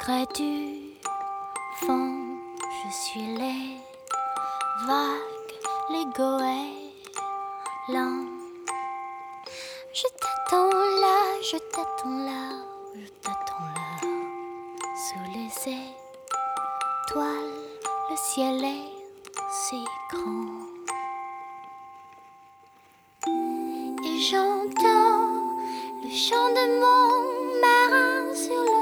Près du fond, je suis les vagues, les goélands. Je t'attends là, je t'attends là, je t'attends là. Sous les étoiles, le ciel est si grand. Et j'entends le chant de mon marin sur le